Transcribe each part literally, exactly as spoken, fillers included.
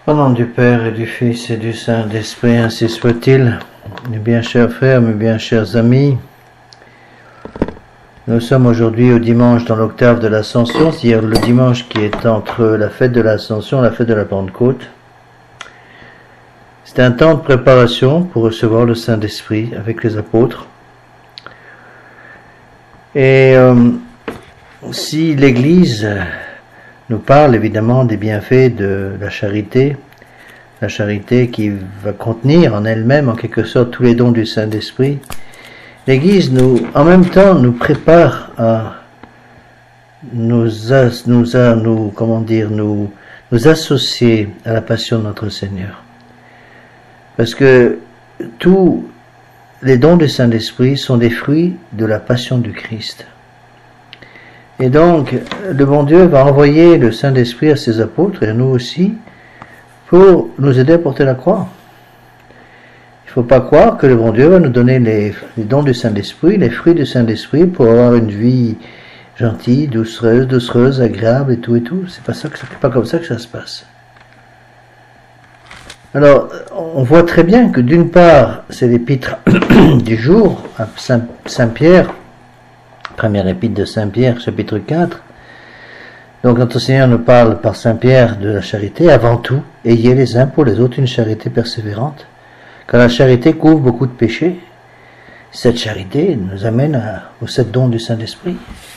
Au nom du Père et du Fils et du Saint-Esprit, ainsi soit-il. Mes bien chers frères, mes bien chers amis, nous sommes aujourd'hui au dimanche dans l'octave de l'Ascension, c'est-à-dire le dimanche qui est entre la fête de l'Ascension et la fête de la Pentecôte. C'est un temps de préparation pour recevoir le Saint-Esprit avec les apôtres. Et euh, si l'Église nous parle évidemment des bienfaits de la charité, la charité qui va contenir en elle-même en quelque sorte tous les dons du Saint-Esprit, l'Église nous, en même temps nous prépare à nous, as, nous, a, nous comment dire, nous, nous associer à la passion de notre Seigneur. Parce que tous les dons du Saint-Esprit sont des fruits de la passion du Christ. Et donc, le bon Dieu va envoyer le Saint-Esprit à ses apôtres, et à nous aussi, pour nous aider à porter la croix. Il ne faut pas croire que le bon Dieu va nous donner les, les dons du Saint-Esprit, les fruits du Saint-Esprit, pour avoir une vie gentille, doucereuse, doucereuse, agréable, et tout et tout. C'est pas ça que, c'est pas comme ça que ça se passe. Alors, on voit très bien que d'une part, c'est l'épître du jour, à Saint, Saint-Pierre, première épître de Saint-Pierre, chapitre quatre. Donc notre Seigneur nous parle par Saint-Pierre de la charité. Avant tout, ayez les uns pour les autres une charité persévérante. Car la charité couvre beaucoup de péchés. Cette charité nous amène à, aux sept dons du Saint-Esprit.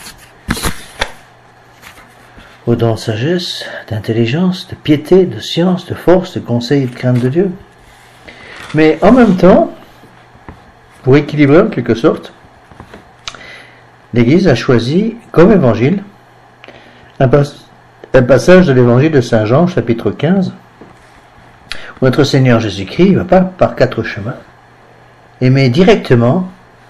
Aux dons de sagesse, d'intelligence, de piété, de science, de force, de conseil et de crainte de Dieu. Mais en même temps, pour équilibrer en quelque sorte, l'Église a choisi comme évangile un, pas, un passage de l'évangile de Saint Jean, chapitre quinze, où notre Seigneur Jésus-Christ ne va pas par quatre chemins, et met directement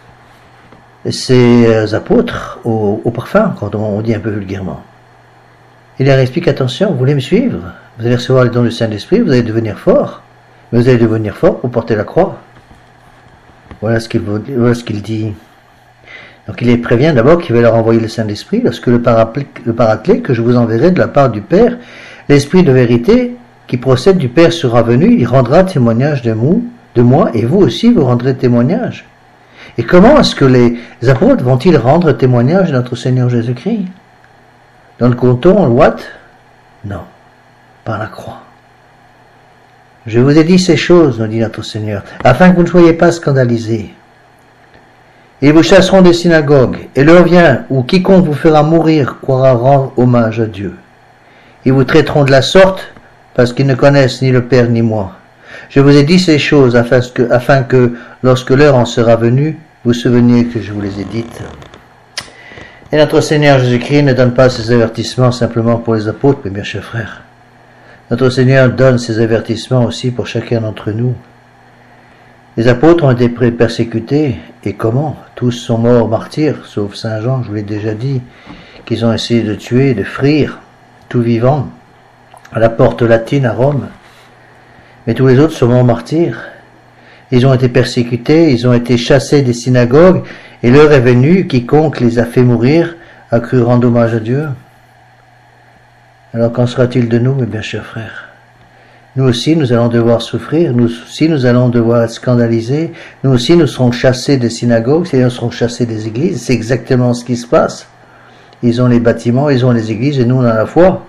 ses apôtres au, au parfum, quand on, on dit un peu vulgairement. Il leur explique, attention, vous voulez me suivre, vous allez recevoir les dons du Saint-Esprit, vous allez devenir fort, mais vous allez devenir fort pour porter la croix. Voilà ce qu'il, voilà ce qu'il dit. Donc il les prévient d'abord qu'il va leur envoyer le Saint-Esprit, lorsque le paraclet, le paraclet que je vous enverrai de la part du Père, l'Esprit de vérité qui procède du Père sera venu, il rendra témoignage de, mou, de moi, et vous aussi vous rendrez témoignage. Et comment est-ce que les apôtres vont-ils rendre témoignage de notre Seigneur Jésus-Christ? Dans le canton, le ouate? Non, par la croix. Je vous ai dit ces choses, nous dit notre Seigneur, afin que vous ne soyez pas scandalisés. Ils vous chasseront des synagogues, et l'heure vient où quiconque vous fera mourir croira rendre hommage à Dieu. Ils vous traiteront de la sorte, parce qu'ils ne connaissent ni le Père ni moi. Je vous ai dit ces choses afin que, afin que lorsque l'heure en sera venue, vous souveniez que je vous les ai dites. Et notre Seigneur Jésus-Christ ne donne pas ces avertissements simplement pour les apôtres, mes bien chers frères. Notre Seigneur donne ces avertissements aussi pour chacun d'entre nous. Les apôtres ont été persécutés, et comment? Tous sont morts martyrs, sauf Saint Jean, je vous l'ai déjà dit, qu'ils ont essayé de tuer, de frire, tout vivant, à la porte latine à Rome. Mais tous les autres sont morts martyrs. Ils ont été persécutés, ils ont été chassés des synagogues, et l'heure est venue, quiconque les a fait mourir a cru rendre hommage à Dieu. Alors qu'en sera-t-il de nous, mes bien chers frères? Nous aussi, nous allons devoir souffrir, nous aussi, nous allons devoir être scandalisés, nous aussi, nous serons chassés des synagogues, nous serons chassés des églises, c'est exactement ce qui se passe. Ils ont les bâtiments, ils ont les églises, et nous, on a la foi.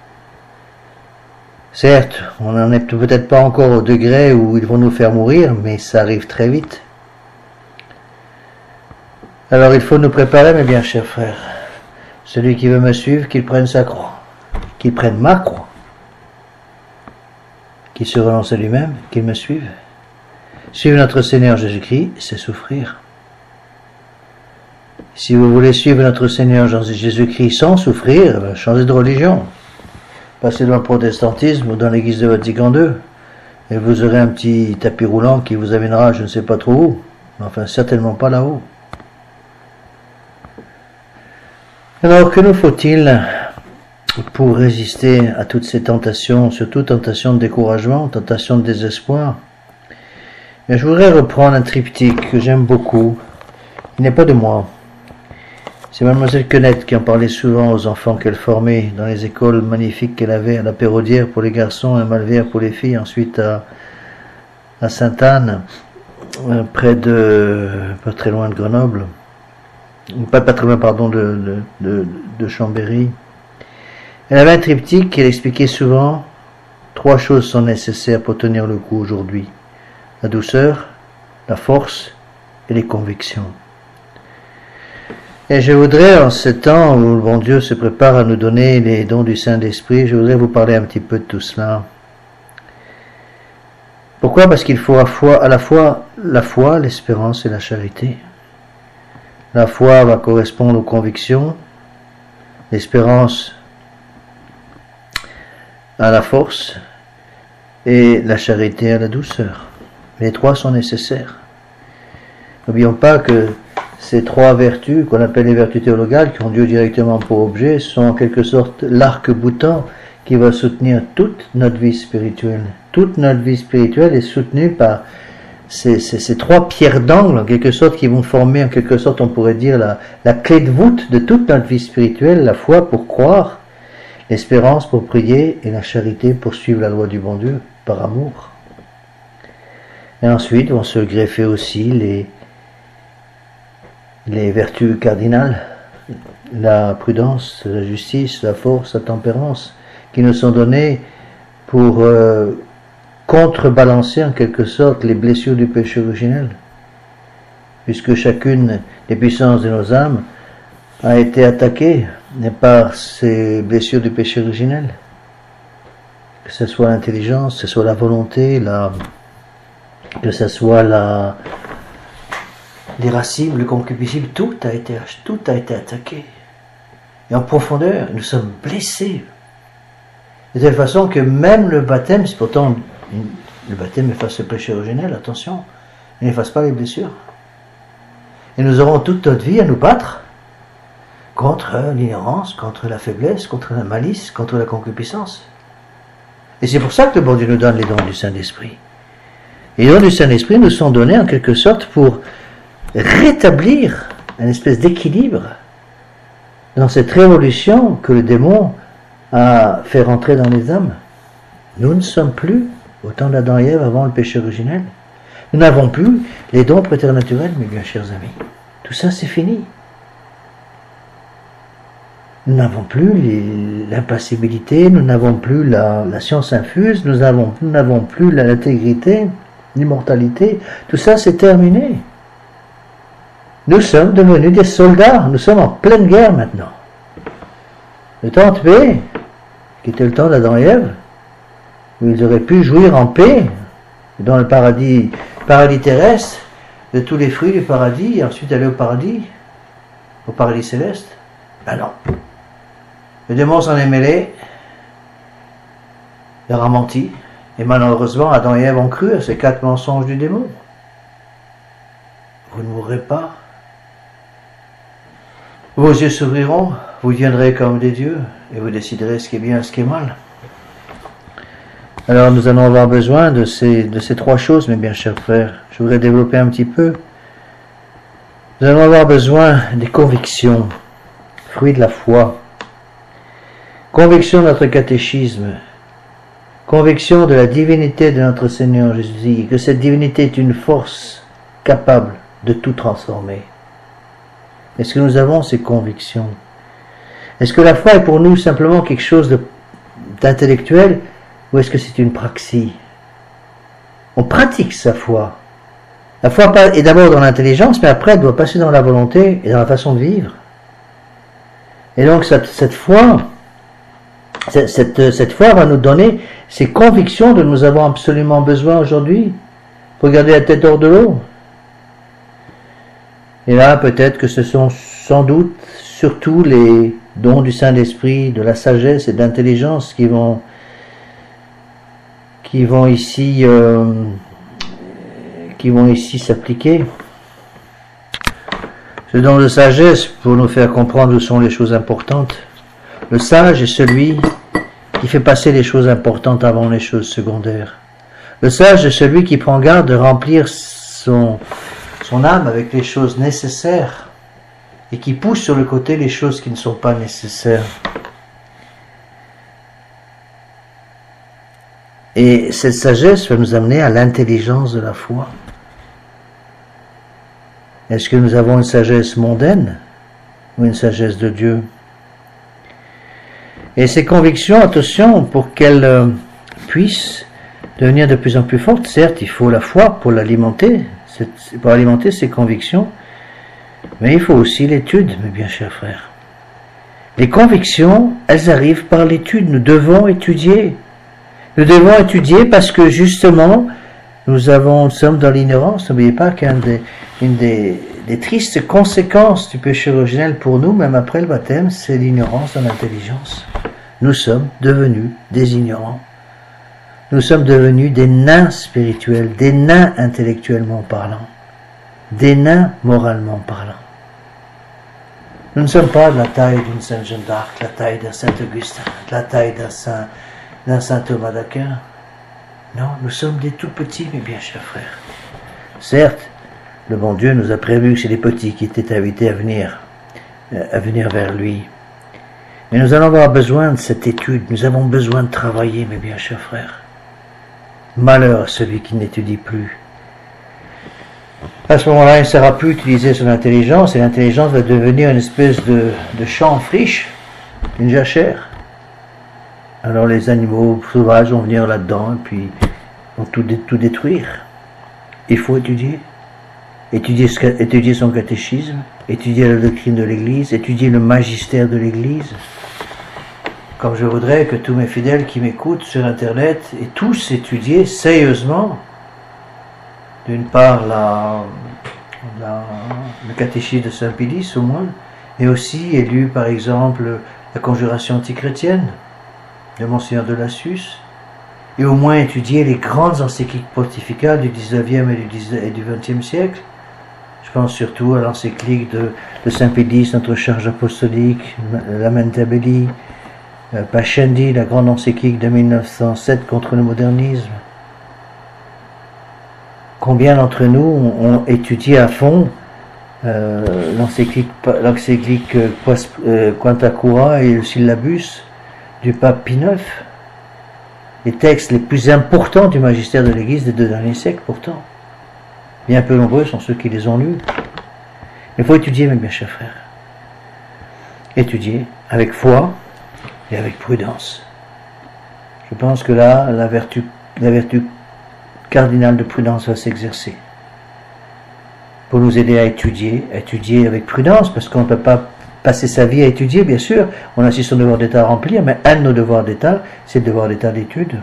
Certes, on n'en est peut-être pas encore au degré où ils vont nous faire mourir, mais ça arrive très vite. Alors il faut nous préparer, mes bien chers frères. Celui qui veut me suivre, qu'il prenne sa croix, qu'il prenne ma croix, qu'il se renonce à lui-même, qu'il me suive. Suivre notre Seigneur Jésus-Christ, c'est souffrir. Si vous voulez suivre notre Seigneur Jésus-Christ sans souffrir, ben, changez de religion. Passez dans le protestantisme ou dans l'église de Vatican deux, et vous aurez un petit tapis roulant qui vous amènera je ne sais pas trop où, mais enfin certainement pas là-haut. Alors que nous faut-il pour résister à toutes ces tentations, surtout tentations de découragement, tentations de désespoir? Et je voudrais reprendre un triptyque que j'aime beaucoup. Il n'est pas de moi. C'est mademoiselle Quenette qui en parlait souvent aux enfants qu'elle formait dans les écoles magnifiques qu'elle avait à la Péraudière pour les garçons, à Malvière pour les filles, ensuite à, à Sainte-Anne, près de, pas très loin de Grenoble, pas, pas très loin, pardon, de, de, de, de Chambéry. Elle avait un triptyque qu'elle expliquait souvent. Trois choses sont nécessaires pour tenir le coup aujourd'hui. La douceur, la force et les convictions. Et je voudrais, en ce temps où le bon Dieu se prépare à nous donner les dons du Saint-Esprit, je voudrais vous parler un petit peu de tout cela. Pourquoi? Parce qu'il faut à, foi, à la fois la foi, l'espérance et la charité. La foi va correspondre aux convictions, l'espérance à la force et la charité à la douceur. Les trois sont nécessaires. N'oublions pas que ces trois vertus, qu'on appelle les vertus théologales, qui ont Dieu directement pour objet, sont en quelque sorte l'arc-boutant qui va soutenir toute notre vie spirituelle. Toute notre vie spirituelle est soutenue par ces, ces, ces trois pierres d'angle, en quelque sorte, qui vont former, en quelque sorte, on pourrait dire, la, la clé de voûte de toute notre vie spirituelle, la foi pour croire, l'espérance pour prier et la charité pour suivre la loi du bon Dieu par amour. Et ensuite vont se greffer aussi les les vertus cardinales, la prudence, la justice, la force, la tempérance, qui nous sont données pour euh, contrebalancer en quelque sorte les blessures du péché originel, puisque chacune des puissances de nos âmes a été attaquée par ces blessures du péché originel, que ce soit l'intelligence, que ce soit la volonté, la, que ce soit la l'irascible, le concupiscible, tout a été, tout a été attaqué. Et en profondeur, nous sommes blessés. De telle façon que même le baptême, c'est pourtant, le baptême efface le péché originel, attention, il n'efface pas les blessures. Et nous aurons toute notre vie à nous battre contre l'ignorance, contre la faiblesse, contre la malice, contre la concupiscence. Et c'est pour ça que le bon Dieu nous donne les dons du Saint-Esprit. Et les dons du Saint-Esprit nous sont donnés en quelque sorte pour rétablir une espèce d'équilibre dans cette révolution que le démon a fait rentrer dans les âmes. Nous ne sommes plus au temps d'Adam et Ève avant le péché originel. Nous n'avons plus les dons préternaturels, mes bien chers amis. Tout ça, c'est fini. Nous n'avons plus l'impassibilité, nous n'avons plus la, la science infuse, nous n'avons nous n'avons plus l'intégrité, l'immortalité. Tout ça, c'est terminé. Nous sommes devenus des soldats, nous sommes en pleine guerre maintenant. Le temps de paix, qui était le temps d'Adam et Ève, où ils auraient pu jouir en paix, dans le paradis, paradis terrestre, de tous les fruits du paradis, et ensuite aller au paradis, au paradis céleste. Ben non. Le démon s'en est mêlé, il a menti, et malheureusement, Adam et Ève ont cru à ces quatre mensonges du démon. Vous ne mourrez pas. Vos yeux s'ouvriront, vous viendrez comme des dieux, et vous déciderez ce qui est bien et ce qui est mal. Alors nous allons avoir besoin de ces, de ces trois choses, mes bien chers frères. Je voudrais développer un petit peu. Nous allons avoir besoin des convictions, fruits de la foi. Conviction de notre catéchisme. Conviction de la divinité de notre Seigneur Jésus, que cette divinité est une force capable de tout transformer. Est-ce que nous avons ces convictions? Est-ce que la foi est pour nous simplement quelque chose d'intellectuel ou est-ce que c'est une praxis? On pratique sa foi. La foi est d'abord dans l'intelligence, mais après elle doit passer dans la volonté et dans la façon de vivre. Et donc cette, cette foi, cette, cette, cette foi va nous donner ces convictions dont nous avons absolument besoin aujourd'hui pour garder la tête hors de l'eau. Et là, peut-être que ce sont sans doute surtout les dons du Saint-Esprit, de la sagesse et de l'intelligence qui vont, qui vont ici, euh, qui vont ici s'appliquer. Ce don de sagesse pour nous faire comprendre où sont les choses importantes. Le sage est celui qui fait passer les choses importantes avant les choses secondaires. Le sage est celui qui prend garde de remplir son son âme avec les choses nécessaires et qui pousse sur le côté les choses qui ne sont pas nécessaires. Et cette sagesse va nous amener à l'intelligence de la foi. Est-ce que nous avons une sagesse mondaine ou une sagesse de Dieu? Et ces convictions, attention, pour qu'elles euh, puissent devenir de plus en plus fortes, certes, il faut la foi pour l'alimenter, pour alimenter ces convictions, mais il faut aussi l'étude, mes bien chers frères. Les convictions, elles arrivent par l'étude. Nous devons étudier. Nous devons étudier parce que justement, nous avons, nous sommes dans l'ignorance. N'oubliez pas qu'une des, une des, des tristes conséquences du péché originel pour nous, même après le baptême, c'est l'ignorance dans l'intelligence. Nous sommes devenus des ignorants. Nous sommes devenus des nains spirituels, des nains intellectuellement parlant, des nains moralement parlant. Nous ne sommes pas de la taille d'une Sainte Jeanne d'Arc, la taille d'un Saint Augustin, la taille d'un Saint, d'un Saint Thomas d'Aquin. Non, nous sommes des tout petits, mes bien chers frères. Certes, le bon Dieu nous a prévu que c'est les petits qui étaient invités à venir, à venir vers lui. Mais nous allons avoir besoin de cette étude, nous avons besoin de travailler, mes bien chers frères. Malheur à celui qui n'étudie plus. À ce moment-là, il ne saura plus utiliser son intelligence, et l'intelligence va devenir une espèce de, de champ friche, une jachère. Alors les animaux sauvages vont venir là-dedans, et puis vont tout, tout détruire. Il faut étudier. Étudier, étudier son catéchisme, étudier la doctrine de l'Église, étudier le magistère de l'Église. Comme je voudrais que tous mes fidèles qui m'écoutent sur Internet aient tous étudié sérieusement, d'une part la, la, le catéchisme de Saint Pilice au moins, et aussi aient lu par exemple la conjuration antichrétienne de Monseigneur de Lassus, et au moins étudier les grandes encycliques pontificales du dix-neuvième et du vingtième siècle. Je pense surtout à l'encyclique de, de Saint Pilice, notre charge apostolique, Lamentabili, euh, Pascendi, la grande encyclique de mille neuf cent sept contre le modernisme. Combien d'entre nous ont étudié à fond euh, l'encyclique euh, Quanta Cura et le syllabus du pape Pie neuf, les textes les plus importants du magistère de l'Église des deux derniers siècles pourtant. Bien peu nombreux sont ceux qui les ont lus. Il faut étudier, mes bien chers frères. Étudier avec foi et avec prudence. Je pense que là, la vertu, la vertu cardinale de prudence va s'exercer. Pour nous aider à étudier, à étudier avec prudence, parce qu'on ne peut pas passer sa vie à étudier, bien sûr. On a aussi son devoir d'État à remplir, mais un de nos devoirs d'État, c'est le devoir d'État d'étude.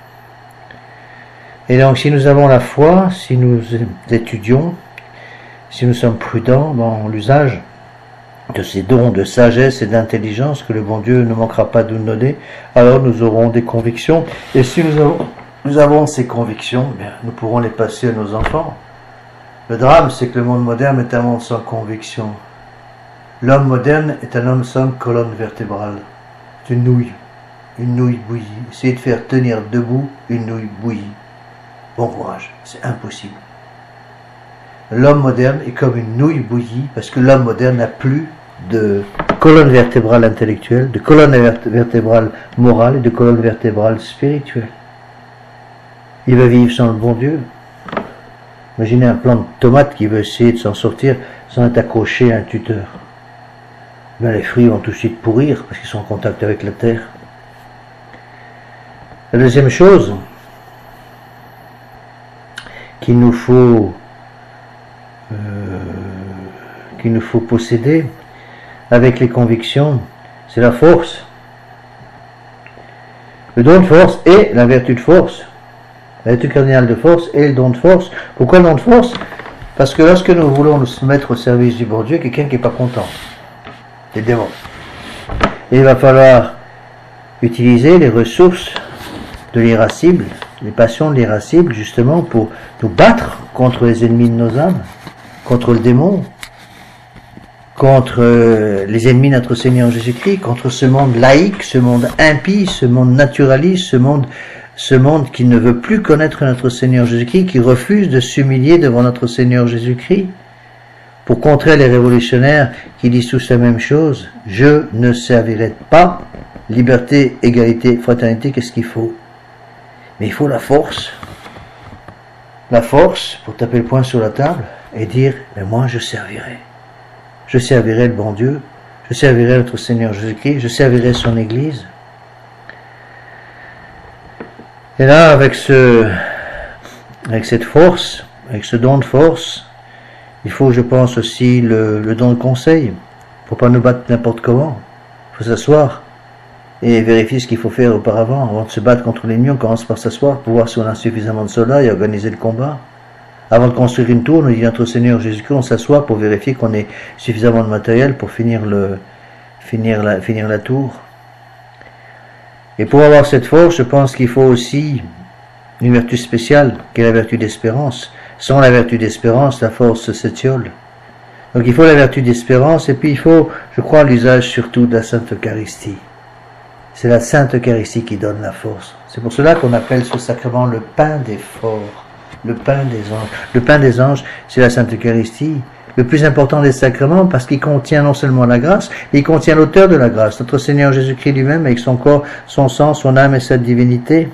Et donc, si nous avons la foi, si nous étudions, si nous sommes prudents dans l'usage de ces dons de sagesse et d'intelligence que le bon Dieu ne manquera pas de nous donner, alors nous aurons des convictions. Et si nous avons, nous avons ces convictions, bien, nous pourrons les passer à nos enfants. Le drame, c'est que le monde moderne est un monde sans conviction. L'homme moderne est un homme sans colonne vertébrale. C'est une nouille, une nouille bouillie. Essayez de faire tenir debout une nouille bouillie. Bon courage, c'est impossible. L'homme moderne est comme une nouille bouillie parce que l'homme moderne n'a plus de colonne vertébrale intellectuelle, de colonne vertébrale morale et de colonne vertébrale spirituelle. Il va vivre sans le bon Dieu. Imaginez un plant de tomate qui veut essayer de s'en sortir sans être accroché à un tuteur. Ben, les fruits vont tout de suite pourrir parce qu'ils sont en contact avec la terre. La deuxième chose qu'il nous faut euh, qu'il nous faut posséder avec les convictions, c'est la force. Le don de force et la vertu de force. La vertu cardinale de force et le don de force. Pourquoi le don de force? Parce que lorsque nous voulons nous mettre au service du bon Dieu, quelqu'un qui n'est pas content, les démons. Et il va falloir utiliser les ressources de l'irascible, les passions de l'irascible, justement pour nous battre contre les ennemis de nos âmes, contre le démon, contre les ennemis de notre Seigneur Jésus-Christ, contre ce monde laïque, ce monde impie, ce monde naturaliste, ce monde, ce monde qui ne veut plus connaître notre Seigneur Jésus-Christ, qui refuse de s'humilier devant notre Seigneur Jésus-Christ. pour contrer les révolutionnaires qui disent tous la même chose. Je ne servirai pas. Liberté, égalité, fraternité, qu'est-ce qu'il faut? Mais il faut la force. La force pour taper le poing sur la table et dire, mais moi je servirai. Je servirai le bon Dieu. Je servirai notre Seigneur Jésus-Christ. Je servirai son Église. Et là, avec ce, avec cette force, avec ce don de force, il faut, je pense, aussi le, le don de conseil. Il ne faut pas nous battre n'importe comment. Il faut s'asseoir et vérifier ce qu'il faut faire auparavant. Avant de se battre contre l'ennemi, on commence par s'asseoir pour voir si on a suffisamment de soldats et organiser le combat. Avant de construire une tour, nous dit notre Seigneur Jésus-Christ, on s'assoit pour vérifier qu'on ait suffisamment de matériel pour finir, le, finir, la, finir la tour. Et pour avoir cette force, je pense qu'il faut aussi une vertu spéciale, qui est la vertu d'espérance. Sans la vertu d'espérance, la force s'étiole. Donc il faut la vertu d'espérance, et puis il faut, je crois, l'usage surtout de la Sainte Eucharistie. C'est la Sainte Eucharistie qui donne la force. C'est pour cela qu'on appelle ce sacrement le pain des forts, le pain des anges. Le pain des anges, c'est la Sainte Eucharistie. Le plus important des sacrements, parce qu'il contient non seulement la grâce, mais il contient l'auteur de la grâce, notre Seigneur Jésus-Christ lui-même, avec son corps, son sang, son âme et sa divinité.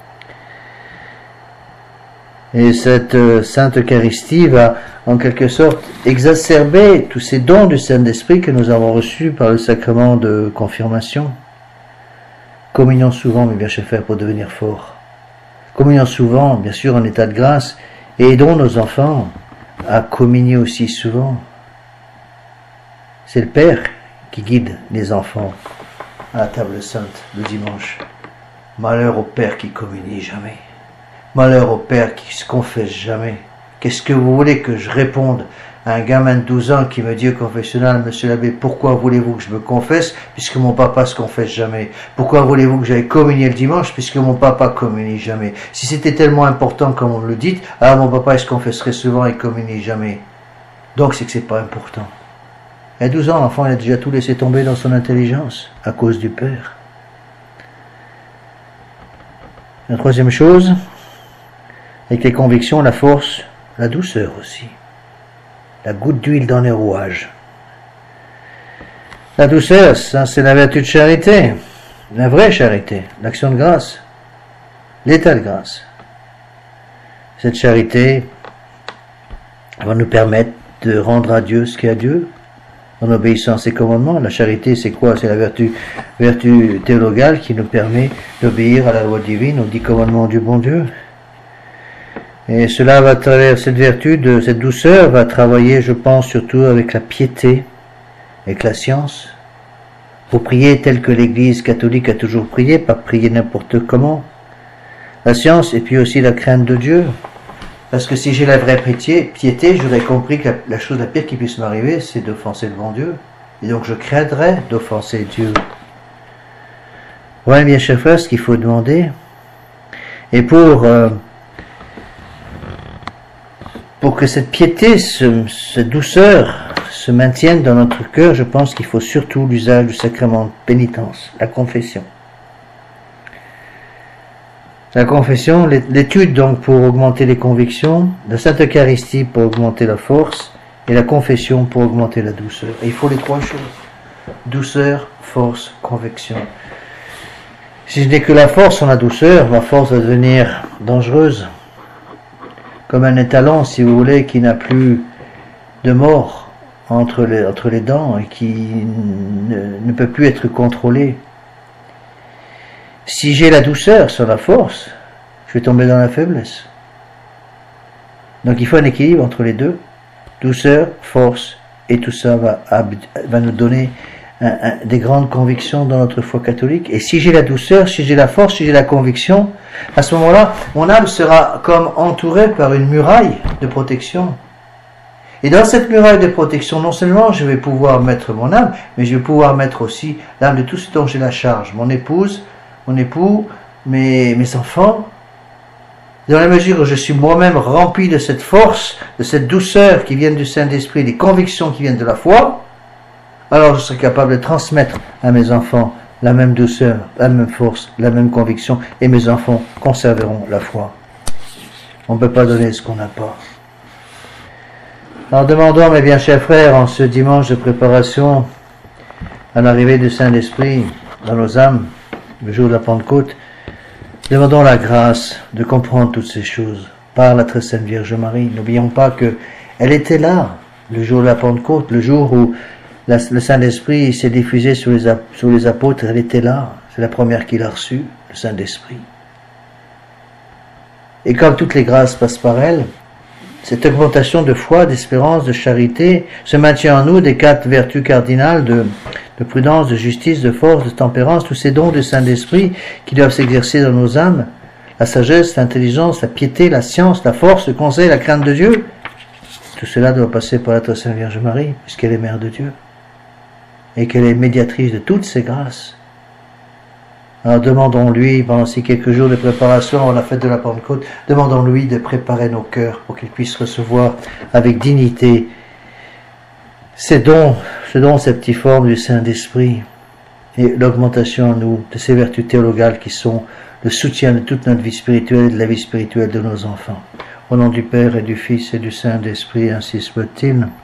Et cette euh, Sainte Eucharistie va, en quelque sorte, exacerber tous ces dons du Saint-Esprit que nous avons reçus par le sacrement de confirmation. Communions souvent, mes bien chers frères, pour devenir forts. Communions souvent, bien sûr, en état de grâce, et aidons nos enfants à communier aussi souvent. C'est le Père qui guide les enfants à la table sainte le dimanche. Malheur au Père qui communie jamais. Malheur au Père qui se confesse jamais. Qu'est-ce que vous voulez que je réponde à un gamin de douze ans qui me dit au confessionnal, monsieur l'abbé, pourquoi voulez-vous que je me confesse puisque mon papa se confesse jamais? Pourquoi voulez-vous que j'aille communier le dimanche puisque mon papa communie jamais? Si c'était tellement important comme on le dit, alors mon papa il se confesserait souvent et communie jamais. Donc c'est que c'est pas important. À douze ans, l'enfant il a déjà tout laissé tomber dans son intelligence à cause du Père. La troisième chose, avec les convictions, la force, la douceur aussi. La goutte d'huile dans les rouages. La douceur, ça c'est la vertu de charité, la vraie charité, l'action de grâce, l'état de grâce. Cette charité va nous permettre de rendre à Dieu ce qu'est à Dieu, en obéissant à ses commandements. La charité, c'est quoi? C'est la vertu, vertu théologale qui nous permet d'obéir à la loi divine, aux dix commandements du bon Dieu. Et cela va, à travers cette vertu, de cette douceur, va travailler, je pense, surtout avec la piété, avec la science, pour prier tel que l'Église catholique a toujours prié, pas prier n'importe comment. La science, et puis aussi la crainte de Dieu. Parce que si j'ai la vraie piété, piété j'aurais compris que la, la chose la pire qui puisse m'arriver, c'est d'offenser le bon Dieu. Et donc je craindrais d'offenser Dieu. Voilà, bien chers frères, ce qu'il faut demander. Et pour... Euh, Pour que cette piété, ce, cette douceur se maintienne dans notre cœur, je pense qu'il faut surtout l'usage du sacrement de pénitence, la confession. La confession, l'étude donc pour augmenter les convictions, la Sainte Eucharistie pour augmenter la force, et la confession pour augmenter la douceur. Et il faut les trois choses. Douceur, force, conviction. Si je n'ai que la force sans la douceur, ma force va devenir dangereuse. Comme un étalon, si vous voulez, qui n'a plus de mort entre les, entre les dents et qui ne, ne peut plus être contrôlé. Si j'ai la douceur sans la force, je vais tomber dans la faiblesse. Donc il faut un équilibre entre les deux. Douceur, force, et tout ça va, va nous donner un, un, des grandes convictions dans notre foi catholique. Et si j'ai la douceur, si j'ai la force, si j'ai la conviction, à ce moment-là, mon âme sera comme entourée par une muraille de protection. Et dans cette muraille de protection, non seulement je vais pouvoir mettre mon âme, mais je vais pouvoir mettre aussi l'âme de tout ce dont j'ai la charge. Mon épouse, mon époux, mes, mes enfants. Dans la mesure où je suis moi-même rempli de cette force, de cette douceur qui vient du Saint-Esprit, des convictions qui viennent de la foi, alors je serai capable de transmettre à mes enfants la même douceur, la même force, la même conviction, et mes enfants conserveront la foi. On ne peut pas donner ce qu'on n'a pas. Alors demandons, mes bien chers frères, en ce dimanche de préparation à l'arrivée du Saint-Esprit dans nos âmes, le jour de la Pentecôte, demandons la grâce de comprendre toutes ces choses par la très sainte Vierge Marie. N'oublions pas que elle était là le jour de la Pentecôte, le jour où la, le Saint-Esprit s'est diffusé sur les, sur les apôtres, elle était là. C'est la première qu'il a reçue, le Saint-Esprit. Et comme toutes les grâces passent par elle, cette augmentation de foi, d'espérance, de charité se maintient en nous des quatre vertus cardinales de, de prudence, de justice, de force, de tempérance, tous ces dons du Saint-Esprit qui doivent s'exercer dans nos âmes, la sagesse, l'intelligence, la piété, la science, la force, le conseil, la crainte de Dieu. Tout cela doit passer par la très sainte Vierge Marie, puisqu'elle est Mère de Dieu et qu'elle est médiatrice de toutes ces grâces. Alors demandons-lui, pendant ces quelques jours de préparation à la fête de la Pentecôte, demandons-lui de préparer nos cœurs pour qu'ils puissent recevoir avec dignité ces dons, ce don septiforme du Saint-Esprit et l'augmentation en nous de ces vertus théologales qui sont le soutien de toute notre vie spirituelle et de la vie spirituelle de nos enfants. Au nom du Père et du Fils et du Saint-Esprit, ainsi soit-il.